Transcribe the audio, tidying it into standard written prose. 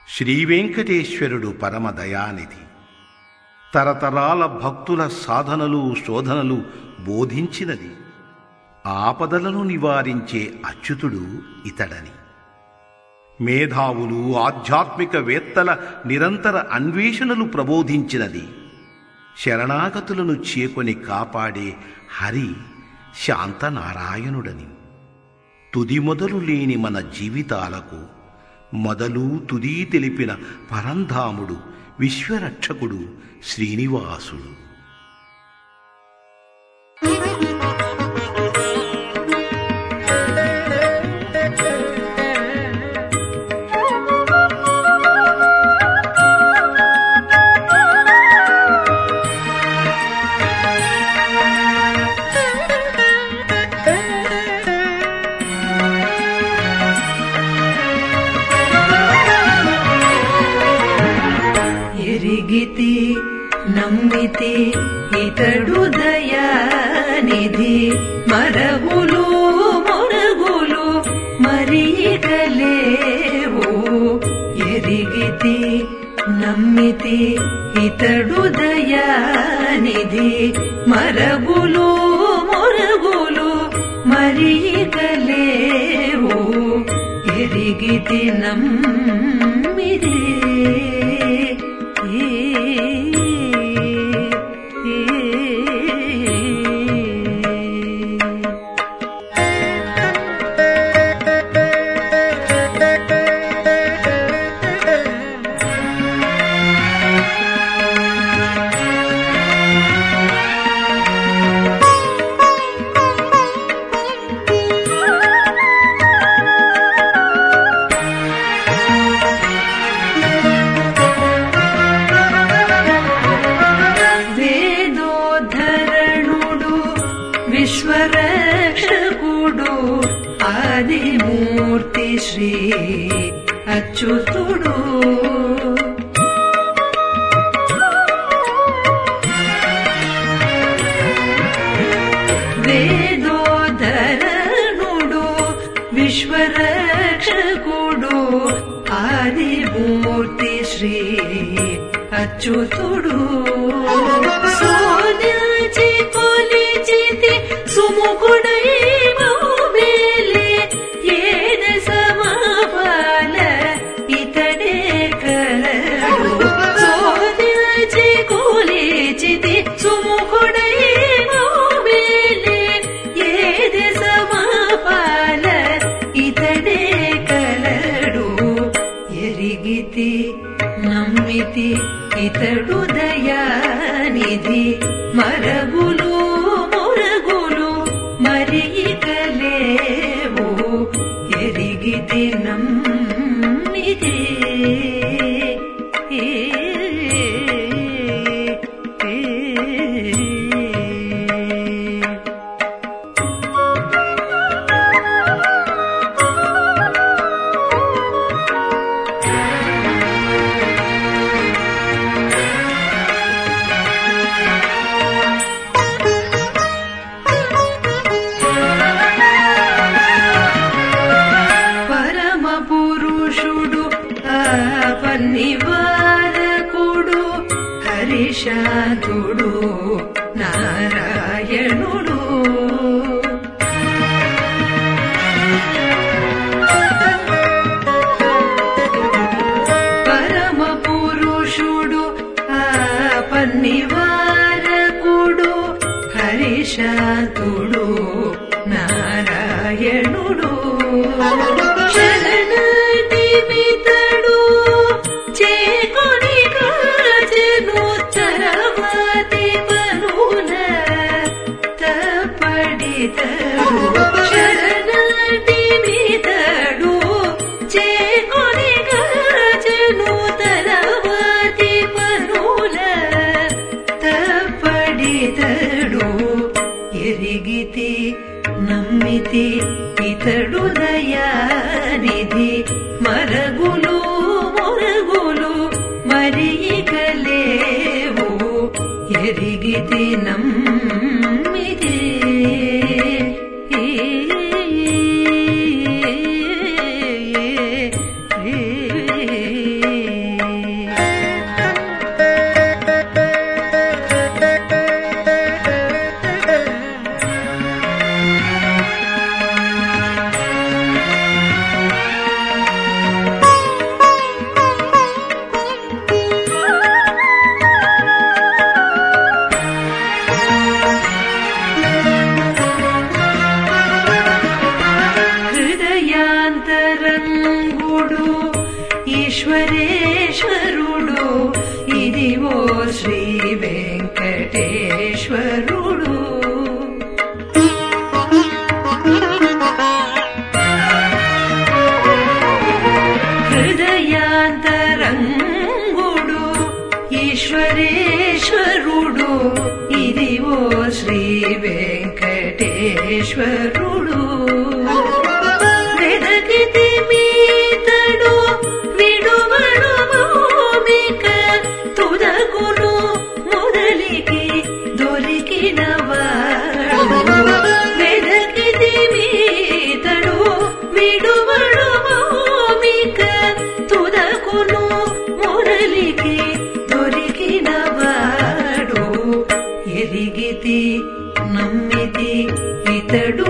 శ్రీవేంకటేశ్వరుడు పరమదయానిధి. తరతరాల భక్తుల సాధనలు శోధనలు బోధించినది. ఆపదలను నివారించే అచ్యుతుడు ఇతడని. మేధావులు ఆధ్యాత్మిక వేత్తల నిరంతర అన్వేషణలు ప్రబోధించినది. శరణాగతులను చేకొని కాపాడే హరి శాంతనారాయణుడని. తుది మొదలు లేని మన జీవితాలకు మొదలు తుది తెలిపిన పరంధాముడు విశ్వరక్షకుడు శ్రీనివాసుడు. ఎరిగితి నమ్మితి ఇతడు దయానిధి, మరగులు మొరగులు మరీగలేవు. ఎరిగితి నమ్మితి ఇతడు దయానిధి, మరగులు మొరగులు మరీగలేవు. ఎరిగితి నమ్మితి విశ్వరక్షకుడు ఆదిమూర్తి శ్రీ అచ్యుతుడు. వేదోధరణుడు విశ్వరక్షకుడు ఆదిమూర్తి శ్రీ అచ్యుతుడు. సోదచి కొలిచితి సుముఖుడై మేలే, ఏద సమాపాల ఇతడే కలడు. సోదచి కొలిచితి సుముఖుడై మేలే, ఏద సమాపాల ఇతడే కలడు. ఎరిగితి నమ్మితి ఇతడు దయానిధి, మరగులు మొరగులు మరీగలేవు. ఎరిగితి నమ్మితి నివారకుడు హరిశాంతుడు నారాయణుడు. పరమ పురుషుడు నివారకుడు హరిశాంతుడు నారాయణుడు. శరణాగతిమితడు చేకొని కాచెను తరవాతి పనుల తపడితడు. శరణాగతిమితడు చేకొని కాచెను తరవాతి పనుల తపడితడు. ఎరిగితి నమ్మితి ఇతడు దయానిధి, మరగులు మొరగులు మరీగలేవు. ఎరిగితి నమ్మితి ఈశ్వరేశ్వరుడు ఇదివో శ్రీ వెంకటేశ్వరుడు. హృదయాంతరంగుడు ఈశ్వరేశ్వరుడు ఇదివో శ్రీ వెంకటేశ్వరుడు. వెదకితి మీతడు విడువడు భూమిక తుదకును మొదలికి దొరికినవాడు. వెదకితి మీతడు విడువడు భూమిక తుదకును మొదలికి దొరికినవాడు. ఎరిగితి నమ్మితి ఇతడు